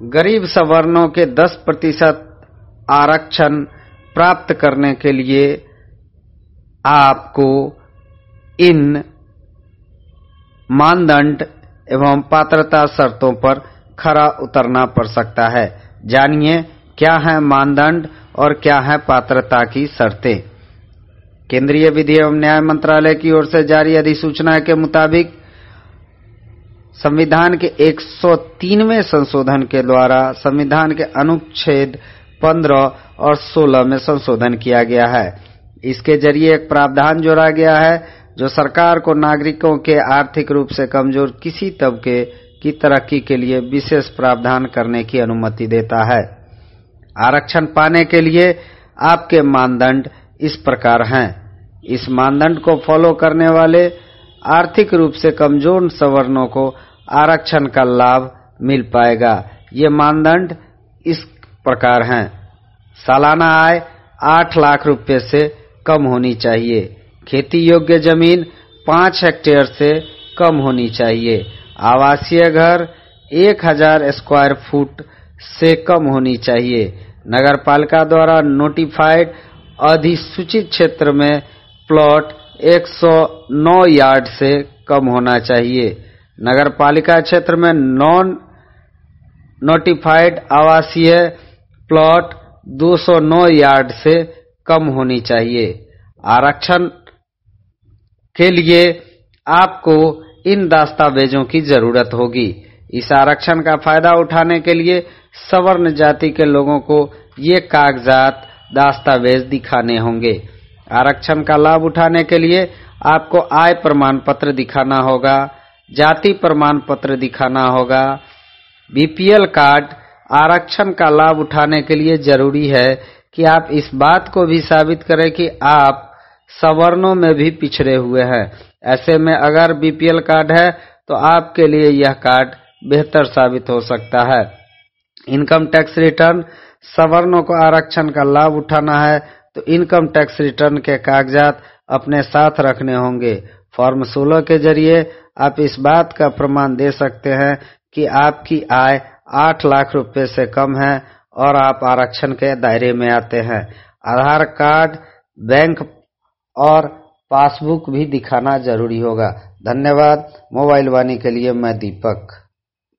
गरीब सवर्णों के 10% आरक्षण प्राप्त करने के लिए आपको इन मानदंड एवं पात्रता शर्तों पर खरा उतरना पड़ सकता है। जानिए क्या है मानदंड और क्या है पात्रता की शर्तें। केंद्रीय विधि एवं न्याय मंत्रालय की ओर से जारी अधिसूचना के मुताबिक संविधान के 103वें संशोधन के द्वारा संविधान के अनुच्छेद 15 और 16 में संशोधन किया गया है। इसके जरिए एक प्रावधान जोड़ा गया है जो सरकार को नागरिकों के आर्थिक रूप से कमजोर किसी तबके की तरक्की के लिए विशेष प्रावधान करने की अनुमति देता है। आरक्षण पाने के लिए आपके मानदंड इस प्रकार हैं। इस मानदंड को फॉलो करने वाले आर्थिक रूप से कमजोर सवर्णों को आरक्षण का लाभ मिल पाएगा। ये मानदंड इस प्रकार हैं। सालाना आय 8 लाख रुपए से कम होनी चाहिए। खेती योग्य जमीन 5 हेक्टेयर से कम होनी चाहिए। आवासीय घर 1000 स्क्वायर फुट से कम होनी चाहिए। नगरपालिका द्वारा नोटिफाइड अधिसूचित क्षेत्र में प्लॉट 109 यार्ड से कम होना चाहिए। नगरपालिका क्षेत्र में नॉन नोटिफाइड आवासीय प्लॉट 209 यार्ड से कम होनी चाहिए। आरक्षण के लिए आपको इन दस्तावेजों की जरूरत होगी। इस आरक्षण का फायदा उठाने के लिए सवर्ण जाति के लोगों को ये कागजात दस्तावेज दिखाने होंगे। आरक्षण का लाभ उठाने के लिए आपको आय प्रमाण पत्र दिखाना होगा, जाति प्रमाण पत्र दिखाना होगा, बीपीएल कार्ड। आरक्षण का लाभ उठाने के लिए जरूरी है कि आप इस बात को भी साबित करें कि आप सवर्णों में भी पिछड़े हुए हैं। ऐसे में अगर बीपीएल कार्ड है तो आपके लिए यह कार्ड बेहतर साबित हो सकता है। Income tax return. सवर्णों को आरक्षण का लाभ उठाना है तो इनकम टैक्स रिटर्न के कागजात अपने साथ रखने होंगे। फॉर्म 16 के जरिए आप इस बात का प्रमाण दे सकते हैं कि आपकी आय 8 लाख रुपए से कम है और आप आरक्षण के दायरे में आते हैं। आधार कार्ड, बैंक और पासबुक भी दिखाना जरूरी होगा। धन्यवाद। मोबाइल वाणी के लिए मैं दीपक।